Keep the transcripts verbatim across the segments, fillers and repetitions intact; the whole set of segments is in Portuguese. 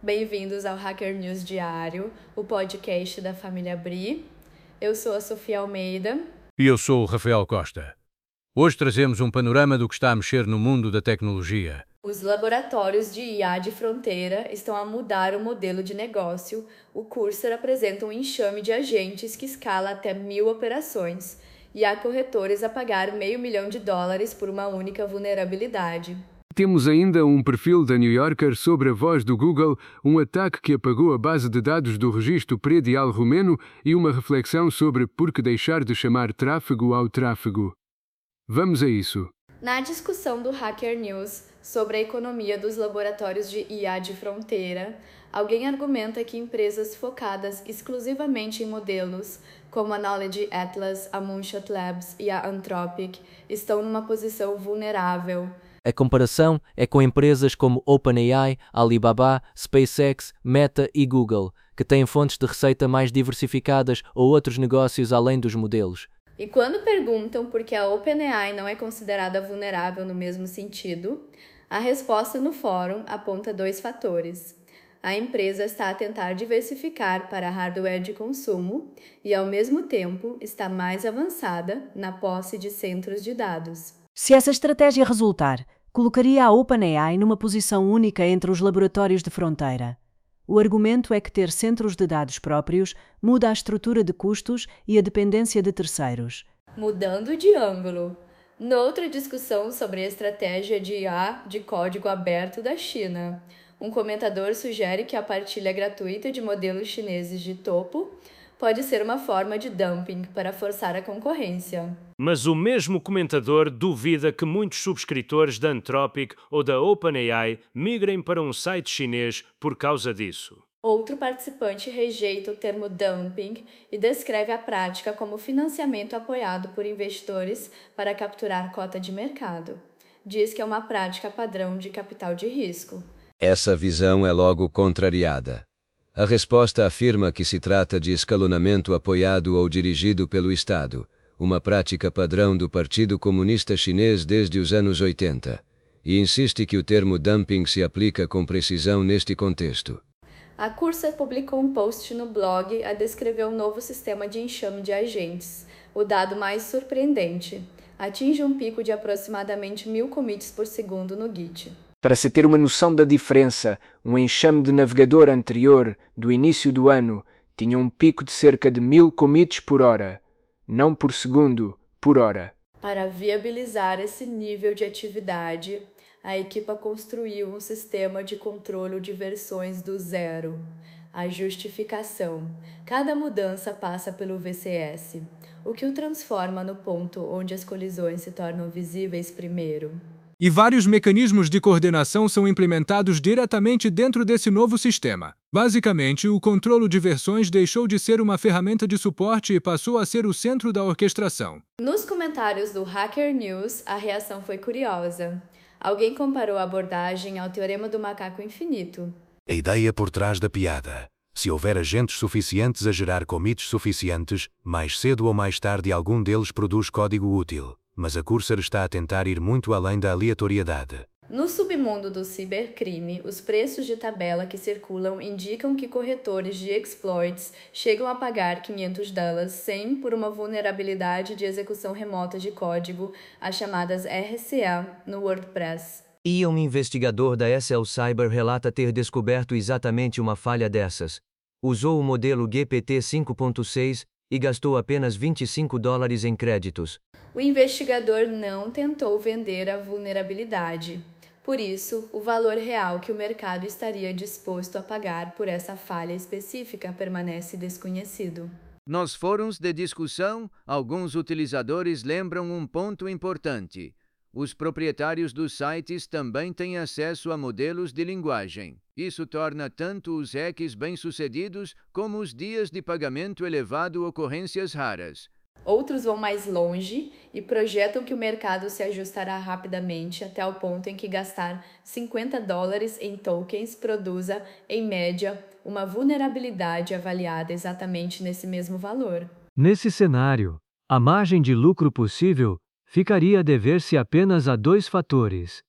bem-vindos ao Hacker News Diário, o podcast da família Bri. Eu sou a Sofia Almeida. E eu sou o Rafael Costa. Hoje trazemos um panorama do que está a mexer no mundo da tecnologia. Os laboratórios de I A de fronteira estão a mudar o modelo de negócio. O Cursor apresenta um enxame de agentes que escala até mil operações, e há corretores a pagar meio milhão de dólares por uma única vulnerabilidade. Temos ainda um perfil da New Yorker sobre a voz do Google, um ataque que apagou a base de dados do registro predial romeno e uma reflexão sobre por que deixar de chamar tráfego ao tráfego. Vamos a isso. Na discussão do Hacker News sobre a economia dos laboratórios de I A de fronteira, alguém argumenta que empresas focadas exclusivamente em modelos, como a Knowledge Atlas, a Moonshot Labs e a Anthropic, estão numa posição vulnerável. A comparação é com empresas como OpenAI, Alibaba, SpaceX, Meta e Google, que têm fontes de receita mais diversificadas ou outros negócios além dos modelos. E quando perguntam por que a OpenAI não é considerada vulnerável no mesmo sentido, a resposta no fórum aponta dois fatores. A empresa está a tentar diversificar para hardware de consumo e, ao mesmo tempo, está mais avançada na posse de centros de dados. Se essa estratégia resultar, colocaria a OpenAI numa posição única entre os laboratórios de fronteira. O argumento é que ter centros de dados próprios muda a estrutura de custos e a dependência de terceiros. Mudando de ângulo. Noutra discussão sobre a estratégia de I A de código aberto da China, um comentador sugere que a partilha gratuita de modelos chineses de topo pode ser uma forma de dumping para forçar a concorrência. Mas o mesmo comentador duvida que muitos subscritores da Anthropic ou da OpenAI migrem para um site chinês por causa disso. Outro participante rejeita o termo dumping e descreve a prática como financiamento apoiado por investidores para capturar cota de mercado. Diz que é uma prática padrão de capital de risco. Essa visão é logo contrariada. A resposta afirma que se trata de escalonamento apoiado ou dirigido pelo Estado, uma prática padrão do Partido Comunista Chinês desde os anos oitenta, e insiste que o termo dumping se aplica com precisão neste contexto. A Cursor publicou um post no blog a descrever um novo sistema de enxame de agentes. O dado mais surpreendente: atinge um pico de aproximadamente mil commits por segundo no Git. Para se ter uma noção da diferença, um enxame de navegador anterior, do início do ano, tinha um pico de cerca de mil commits por hora, não por segundo, por hora. Para viabilizar esse nível de atividade, a equipa construiu um sistema de controle de versões do zero. A justificação: cada mudança passa pelo V C S, o que o transforma no ponto onde as colisões se tornam visíveis primeiro. E vários mecanismos de coordenação são implementados diretamente dentro desse novo sistema. Basicamente, o controle de versões deixou de ser uma ferramenta de suporte e passou a ser o centro da orquestração. Nos comentários do Hacker News, a reação foi curiosa. Alguém comparou a abordagem ao Teorema do Macaco Infinito. A ideia por trás da piada: se houver agentes suficientes a gerar commits suficientes, mais cedo ou mais tarde algum deles produz código útil. Mas a Cursor está a tentar ir muito além da aleatoriedade. No submundo do cibercrime, os preços de tabela que circulam indicam que corretores de exploits chegam a pagar quinhentos dólares sem por uma vulnerabilidade de execução remota de código, as chamadas R C A, no WordPress. E um investigador da S L Cyber relata ter descoberto exatamente uma falha dessas. Usou o modelo G P T cinco ponto seis e gastou apenas vinte e cinco dólares em créditos. O investigador não tentou vender a vulnerabilidade. Por isso, o valor real que o mercado estaria disposto a pagar por essa falha específica permanece desconhecido. Nos fóruns de discussão, alguns utilizadores lembram um ponto importante: os proprietários dos sites também têm acesso a modelos de linguagem. Isso torna tanto os hacks bem-sucedidos como os dias de pagamento elevado ocorrências raras. Outros vão mais longe e projetam que o mercado se ajustará rapidamente até o ponto em que gastar cinquenta dólares em tokens produza, em média, uma vulnerabilidade avaliada exatamente nesse mesmo valor. Nesse cenário, a margem de lucro possível ficaria a dever-se apenas a dois fatores: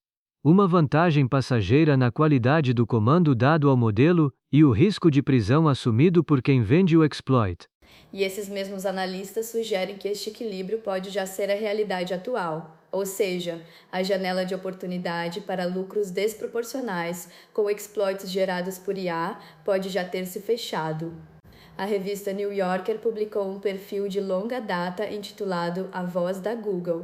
uma vantagem passageira na qualidade do comando dado ao modelo e o risco de prisão assumido por quem vende o exploit. E esses mesmos analistas sugerem que este equilíbrio pode já ser a realidade atual, ou seja, a janela de oportunidade para lucros desproporcionais com exploits gerados por I A pode já ter se fechado. A revista New Yorker publicou um perfil de longa data intitulado A Voz da Google.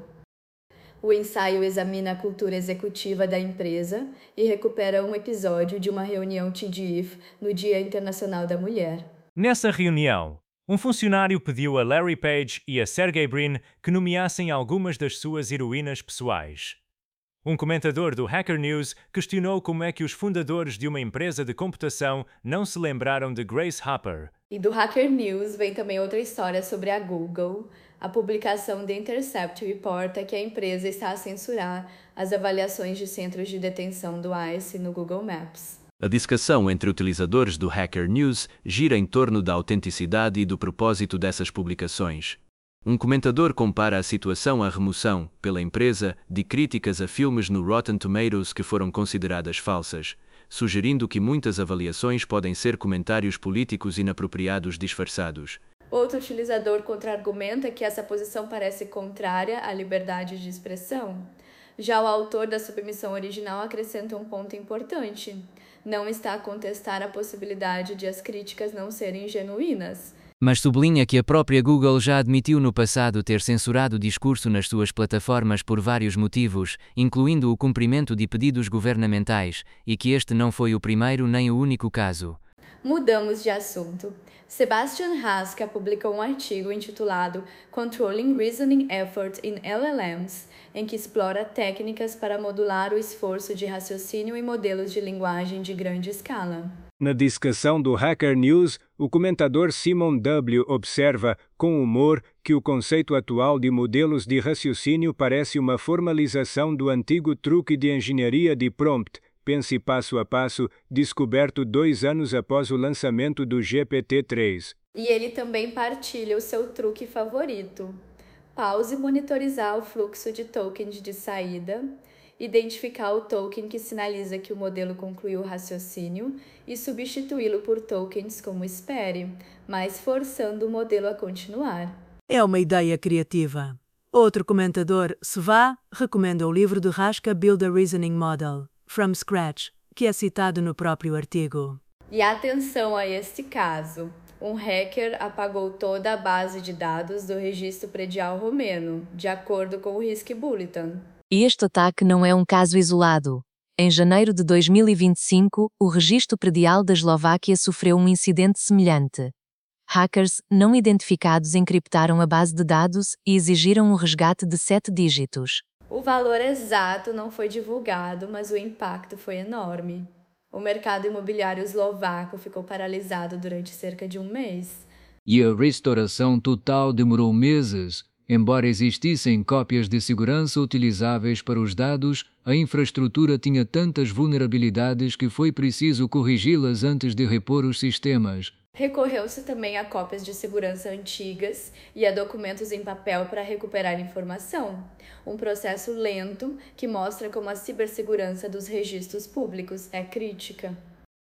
O ensaio examina a cultura executiva da empresa e recupera um episódio de uma reunião T D I F no Dia Internacional da Mulher. Nessa reunião, um funcionário pediu a Larry Page e a Sergey Brin que nomeassem algumas das suas heroínas pessoais. Um comentador do Hacker News questionou como é que os fundadores de uma empresa de computação não se lembraram de Grace Hopper. E do Hacker News vem também outra história sobre a Google. A publicação The Intercept reporta que a empresa está a censurar as avaliações de centros de detenção do ICE no Google Maps. A discussão entre utilizadores do Hacker News gira em torno da autenticidade e do propósito dessas publicações. Um comentador compara a situação à remoção, pela empresa, de críticas a filmes no Rotten Tomatoes que foram consideradas falsas, sugerindo que muitas avaliações podem ser comentários políticos inapropriados disfarçados. Outro utilizador contra-argumenta que essa posição parece contrária à liberdade de expressão. Já o autor da submissão original acrescenta um ponto importante. Não está a contestar a possibilidade de as críticas não serem genuínas, mas sublinha que a própria Google já admitiu no passado ter censurado o discurso nas suas plataformas por vários motivos, incluindo o cumprimento de pedidos governamentais, e que este não foi o primeiro nem o único caso. Mudamos de assunto. Sebastian Haska publicou um artigo intitulado Controlling Reasoning Effort in L L Ms, em que explora técnicas para modular o esforço de raciocínio em modelos de linguagem de grande escala. Na discussão do Hacker News, o comentador Simon W. observa, com humor, que o conceito atual de modelos de raciocínio parece uma formalização do antigo truque de engenharia de prompt, pense passo a passo, descoberto dois anos após o lançamento do G P T três. E ele também partilha o seu truque favorito. Pause e monitorizar o fluxo de tokens de saída, identificar o token que sinaliza que o modelo concluiu o raciocínio e substituí-lo por tokens como espere, mas forçando o modelo a continuar. É uma ideia criativa. Outro comentador, Svá, recomenda o livro de Haska Build a Reasoning Model, From Scratch, que é citado no próprio artigo. E atenção a este caso. Um hacker apagou toda a base de dados do registro predial romeno, de acordo com o Risk Bulletin. E este ataque não é um caso isolado. Em janeiro de dois mil e vinte e cinco, o registro predial da Eslováquia sofreu um incidente semelhante. Hackers não identificados encriptaram a base de dados e exigiram um resgate de sete dígitos. O valor exato não foi divulgado, mas o impacto foi enorme. O mercado imobiliário eslovaco ficou paralisado durante cerca de um mês. E a restauração total demorou meses. Embora existissem cópias de segurança utilizáveis para os dados, a infraestrutura tinha tantas vulnerabilidades que foi preciso corrigi-las antes de repor os sistemas. Recorreu-se também a cópias de segurança antigas e a documentos em papel para recuperar informação. Um processo lento que mostra como a cibersegurança dos registros públicos é crítica.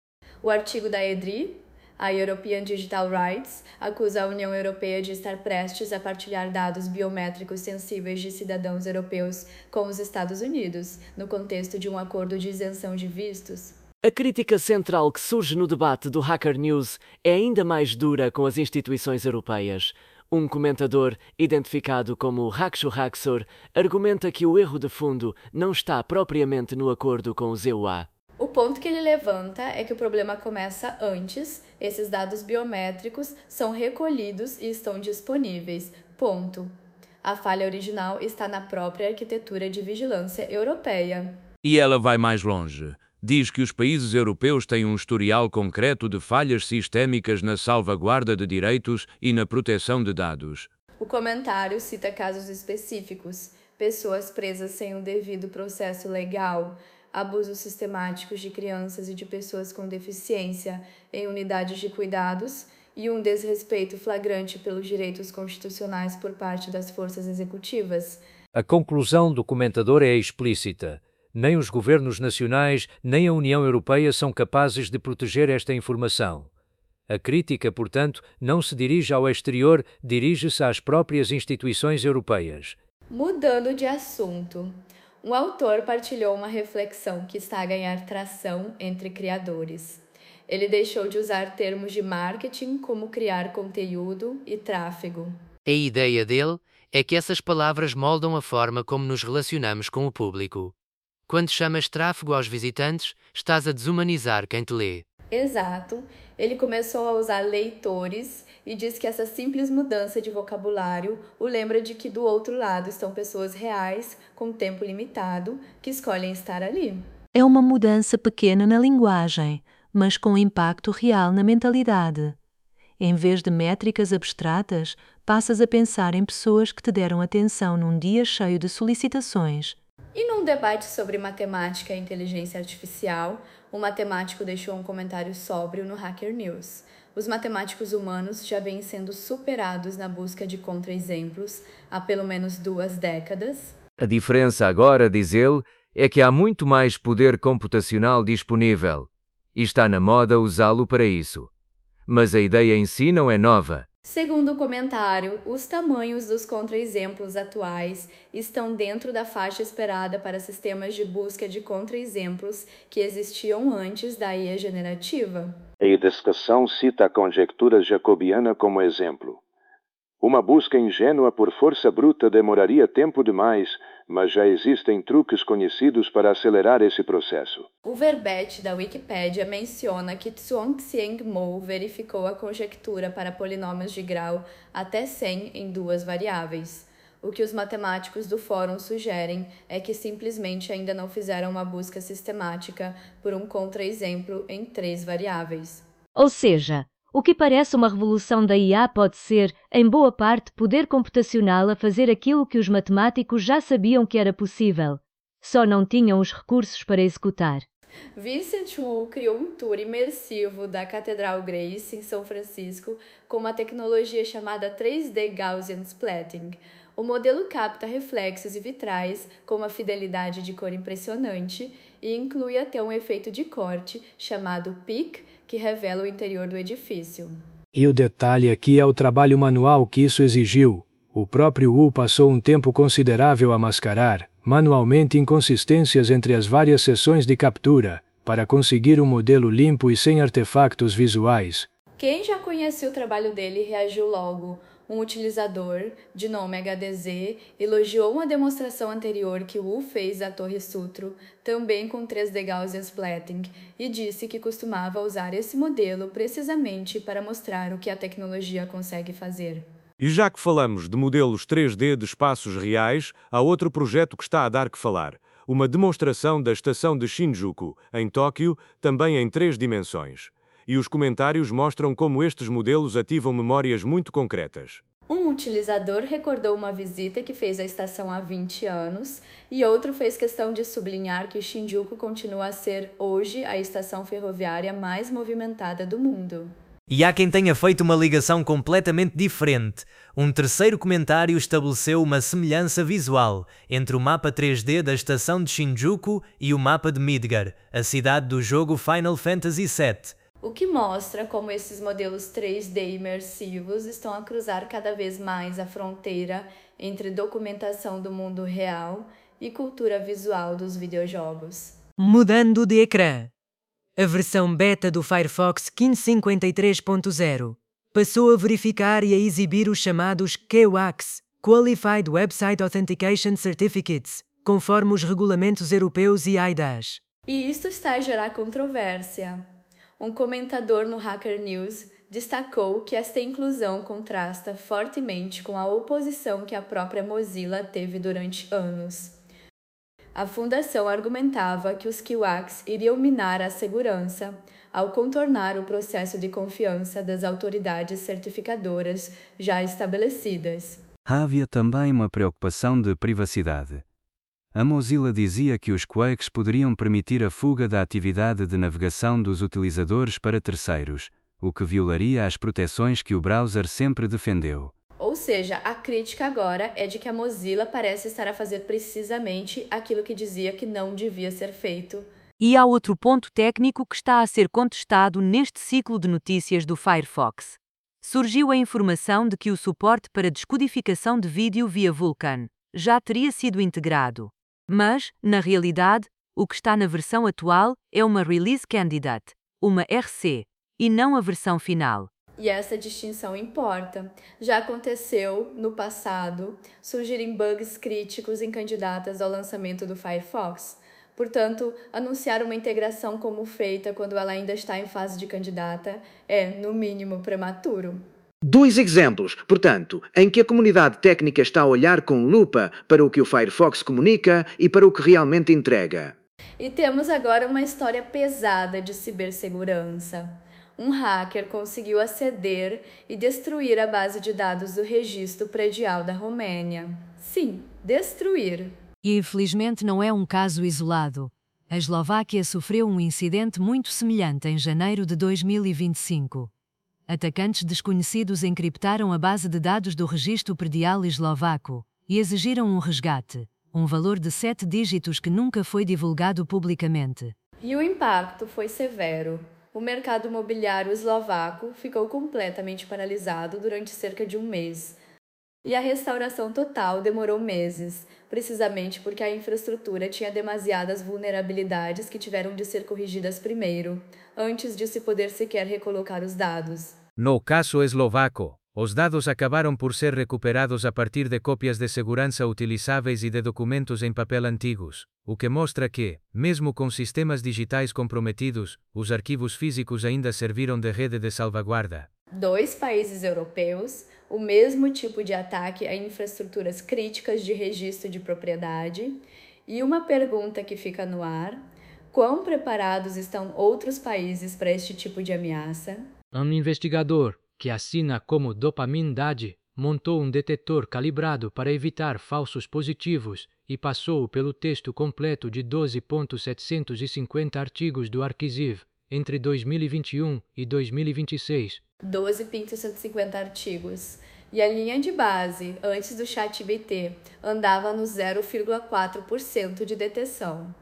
O artigo da E D R I, a European Digital Rights, acusa a União Europeia de estar prestes a partilhar dados biométricos sensíveis de cidadãos europeus com os Estados Unidos, no contexto de um acordo de isenção de vistos. A crítica central que surge no debate do Hacker News é ainda mais dura com as instituições europeias. Um comentador, identificado como Hakshu Haksor, argumenta que o erro de fundo não está propriamente no acordo com o Z U A. O ponto que ele levanta é que o problema começa antes, esses dados biométricos são recolhidos e estão disponíveis. Ponto. A falha original está na própria arquitetura de vigilância europeia. E ela vai mais longe. Diz que os países europeus têm um historial concreto de falhas sistémicas na salvaguarda de direitos e na proteção de dados. O comentário cita casos específicos, pessoas presas sem o devido processo legal, abusos sistemáticos de crianças e de pessoas com deficiência em unidades de cuidados e um desrespeito flagrante pelos direitos constitucionais por parte das forças executivas. A conclusão do comentador é explícita. nem os governos nacionais, nem a União Europeia são capazes de proteger esta informação. A crítica, portanto, não se dirige ao exterior, dirige-se às próprias instituições europeias. Mudando de assunto, um autor partilhou uma reflexão que está a ganhar tração entre criadores. Ele deixou de usar termos de marketing como criar conteúdo e tráfego. A ideia dele é que essas palavras moldam a forma como nos relacionamos com o público. Quando chamas tráfego aos visitantes, estás a desumanizar quem te lê. Exato. Ele começou a usar leitores e diz que essa simples mudança de vocabulário o lembra de que do outro lado estão pessoas reais, com tempo limitado, que escolhem estar ali. É uma mudança pequena na linguagem, mas com impacto real na mentalidade. Em vez de métricas abstratas, passas a pensar em pessoas que te deram atenção num dia cheio de solicitações. E num debate sobre matemática e inteligência artificial, um matemático deixou um comentário sóbrio no Hacker News. Os matemáticos humanos já vêm sendo superados na busca de contra-exemplos há pelo menos duas décadas. A diferença agora, diz ele, é que há muito mais poder computacional disponível. E está na moda usá-lo para isso. Mas a ideia em si não é nova. Segundo o comentário, os tamanhos dos contra-exemplos atuais estão dentro da faixa esperada para sistemas de busca de contra-exemplos que existiam antes da I A generativa. A discussão cita a conjectura jacobiana como exemplo. Uma busca ingênua por força bruta demoraria tempo demais, mas já existem truques conhecidos para acelerar esse processo. O verbete da Wikipédia menciona que Zhuangxiang Mo verificou a conjectura para polinômios de grau até cem em duas variáveis. O que os matemáticos do fórum sugerem é que simplesmente ainda não fizeram uma busca sistemática por um contra-exemplo em três variáveis. Ou seja, o que parece uma revolução da I A pode ser, em boa parte, poder computacional a fazer aquilo que os matemáticos já sabiam que era possível. Só não tinham os recursos para executar. Vincent Wu criou um tour imersivo da Catedral Grace, em São Francisco, com uma tecnologia chamada três D Gaussian Splatting. O modelo capta reflexos e vitrais com uma fidelidade de cor impressionante e inclui até um efeito de corte chamado Peak, que revela o interior do edifício. E o detalhe aqui é o trabalho manual que isso exigiu. O próprio Wu passou um tempo considerável a mascarar, manualmente, inconsistências entre as várias sessões de captura, para conseguir um modelo limpo e sem artefactos visuais. Quem já conhecia o trabalho dele reagiu logo. Um utilizador, de nome H D Z, elogiou uma demonstração anterior que Wu fez da Torre Sutro, também com três D Gaussian Splatting, e disse que costumava usar esse modelo precisamente para mostrar o que a tecnologia consegue fazer. E já que falamos de modelos três D de espaços reais, há outro projeto que está a dar que falar. Uma demonstração da estação de Shinjuku, em Tóquio, também em três dimensões. E os comentários mostram como estes modelos ativam memórias muito concretas. Um utilizador recordou uma visita que fez à estação há vinte anos e outro fez questão de sublinhar que Shinjuku continua a ser, hoje, a estação ferroviária mais movimentada do mundo. E há quem tenha feito uma ligação completamente diferente. Um terceiro comentário estabeleceu uma semelhança visual entre o mapa três D da estação de Shinjuku e o mapa de Midgar, a cidade do jogo Final Fantasy sete. O que mostra como esses modelos três D imersivos estão a cruzar cada vez mais a fronteira entre documentação do mundo real e cultura visual dos videojogos. Mudando de ecrã. A versão beta do Firefox quinze cinquenta e três ponto zero passou a verificar e a exibir os chamados Q W A Cs, Qualified Website Authentication Certificates, conforme os regulamentos europeus e I D A S. E isto está a gerar controvérsia. Um comentador no Hacker News destacou que esta inclusão contrasta fortemente com a oposição que a própria Mozilla teve durante anos. A fundação argumentava que os Q W A Cs iriam minar a segurança ao contornar o processo de confiança das autoridades certificadoras já estabelecidas. Havia também uma preocupação de privacidade. A Mozilla dizia que os Q W A Cs poderiam permitir a fuga da atividade de navegação dos utilizadores para terceiros, o que violaria as proteções que o browser sempre defendeu. Ou seja, a crítica agora é de que a Mozilla parece estar a fazer precisamente aquilo que dizia que não devia ser feito. E há outro ponto técnico que está a ser contestado neste ciclo de notícias do Firefox. Surgiu a informação de que o suporte para descodificação de vídeo via Vulkan já teria sido integrado. Mas, na realidade, o que está na versão atual é uma Release Candidate, uma R C, e não a versão final. E essa distinção importa. Já aconteceu, no passado, surgirem bugs críticos em candidatas ao lançamento do Firefox. Portanto, anunciar uma integração como feita quando ela ainda está em fase de candidata é, no mínimo, prematuro. Dois exemplos, portanto, em que a comunidade técnica está a olhar com lupa para o que o Firefox comunica e para o que realmente entrega. E temos agora uma história pesada de cibersegurança. Um hacker conseguiu aceder e destruir a base de dados do registro predial da Romênia. Sim, destruir. E infelizmente não é um caso isolado. A Eslováquia sofreu um incidente muito semelhante em janeiro de dois mil e vinte e cinco. Atacantes desconhecidos encriptaram a base de dados do registro predial eslovaco e exigiram um resgate, um valor de sete dígitos que nunca foi divulgado publicamente. E o impacto foi severo. O mercado imobiliário eslovaco ficou completamente paralisado durante cerca de um mês. E a restauração total demorou meses, precisamente porque a infraestrutura tinha demasiadas vulnerabilidades que tiveram de ser corrigidas primeiro, antes de se poder sequer recolocar os dados. No caso eslovaco, os dados acabaram por ser recuperados a partir de cópias de segurança utilizáveis e de documentos em papel antigos, o que mostra que, mesmo com sistemas digitais comprometidos, os arquivos físicos ainda serviram de rede de salvaguarda. Dois países europeus, o mesmo tipo de ataque a infraestruturas críticas de registro de propriedade, e uma pergunta que fica no ar: quão preparados estão outros países para este tipo de ameaça? Um investigador, que assina como Dopamine Dad, montou um detetor calibrado para evitar falsos positivos e passou pelo texto completo de doze mil setecentos e cinquenta artigos do Arquiziv entre dois mil e vinte e um e dois mil e vinte e seis. doze mil cento e cinquenta artigos. E a linha de base, antes do ChatGPT, andava no zero vírgula quatro por cento de detecção.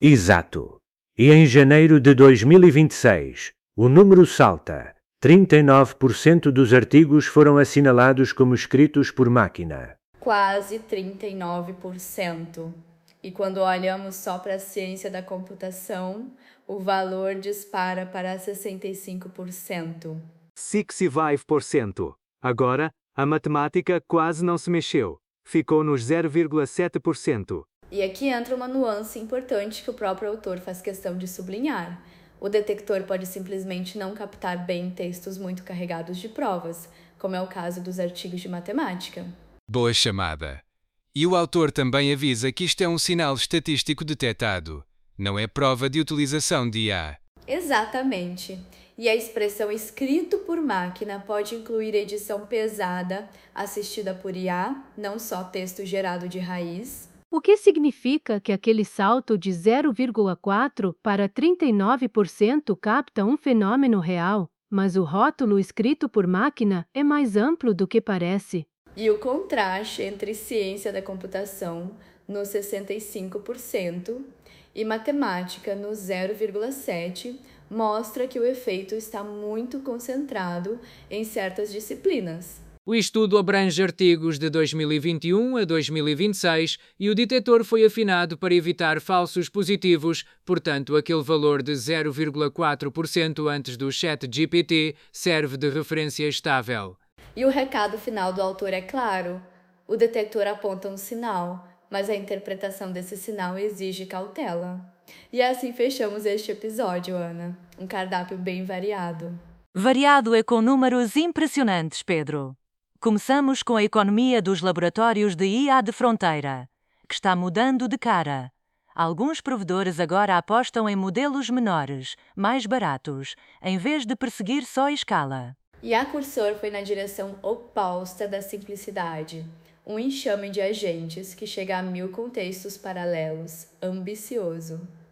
Exato. E em janeiro de dois mil e vinte e seis, o número salta. trinta e nove por cento dos artigos foram assinalados como escritos por máquina. Quase trinta e nove por cento. E quando olhamos só para a ciência da computação, o valor dispara para sessenta e cinco por cento. sessenta e cinco por cento. Agora, a matemática quase não se mexeu. Ficou nos zero vírgula sete por cento. E aqui entra uma nuance importante que o próprio autor faz questão de sublinhar. O detector pode simplesmente não captar bem textos muito carregados de provas, como é o caso dos artigos de matemática. Boa chamada. E o autor também avisa que isto é um sinal estatístico detectado. Não é prova de utilização de I A. Exatamente. E a expressão escrito por máquina pode incluir edição pesada, assistida por I A, não só texto gerado de raiz. O que significa que aquele salto de zero vírgula quatro para trinta e nove por cento capta um fenômeno real, mas o rótulo escrito por máquina é mais amplo do que parece. E o contraste entre ciência da computação, no sessenta e cinco por cento, e matemática, no zero vírgula sete por cento, mostra que o efeito está muito concentrado em certas disciplinas. O estudo abrange artigos de dois mil e vinte e um a dois mil e vinte e seis e o detetor foi afinado para evitar falsos positivos, portanto aquele valor de zero vírgula quatro por cento antes do ChatGPT serve de referência estável. E o recado final do autor é claro: o detector aponta um sinal, mas a interpretação desse sinal exige cautela. E assim fechamos este episódio, Ana. Um cardápio bem variado. Variado é com números impressionantes, Pedro. Começamos com a economia dos laboratórios de I A de fronteira, que está mudando de cara. Alguns provedores agora apostam em modelos menores, mais baratos, em vez de perseguir só escala. E a Cursor foi na direção oposta da simplicidade. Um enxame de agentes que chega a mil contextos paralelos. Ambicioso.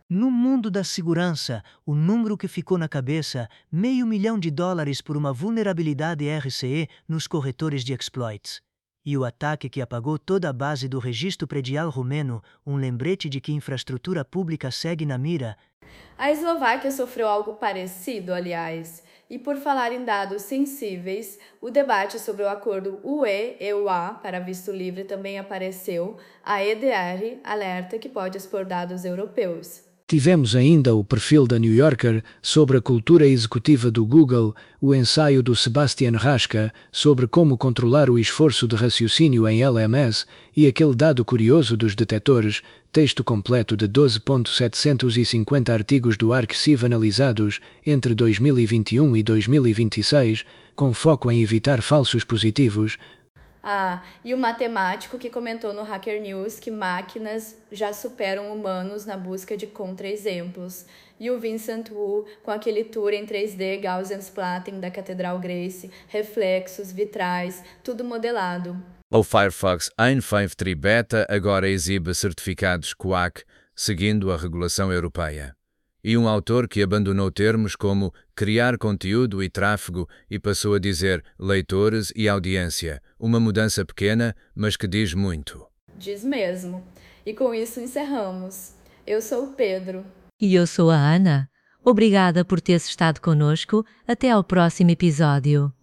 No mundo da segurança, o número que ficou na cabeça, meio milhão de dólares por uma vulnerabilidade R C E nos corretores de exploits. E o ataque que apagou toda a base do registro predial romeno, um lembrete de que infraestrutura pública segue na mira. A Eslováquia sofreu algo parecido, aliás. E por falar em dados sensíveis, o debate sobre o acordo U E-E U A para visto livre também apareceu. A E D R alerta que pode expor dados europeus. Tivemos ainda o perfil da New Yorker sobre a cultura executiva do Google, o ensaio do Sebastian Raschka sobre como controlar o esforço de raciocínio em L M S e aquele dado curioso dos detetores, texto completo de doze mil setecentos e cinquenta artigos do Arxiv analisados entre dois mil e vinte e um e dois mil e vinte e seis, com foco em evitar falsos positivos. Ah, e o matemático que comentou no Hacker News que máquinas já superam humanos na busca de contra-exemplos. E o Vincent Wu com aquele tour em três D Gaussian-Splatting da Catedral Grace, reflexos, vitrais, tudo modelado. O Firefox cento e cinquenta e três Beta agora exibe certificados Q A C, seguindo a regulação europeia. E um autor que abandonou termos como criar conteúdo e tráfego e passou a dizer leitores e audiência, uma mudança pequena, mas que diz muito. Diz mesmo. E com isso encerramos. Eu sou o Pedro. E eu sou a Ana. Obrigada por teres estado conosco. Até ao próximo episódio.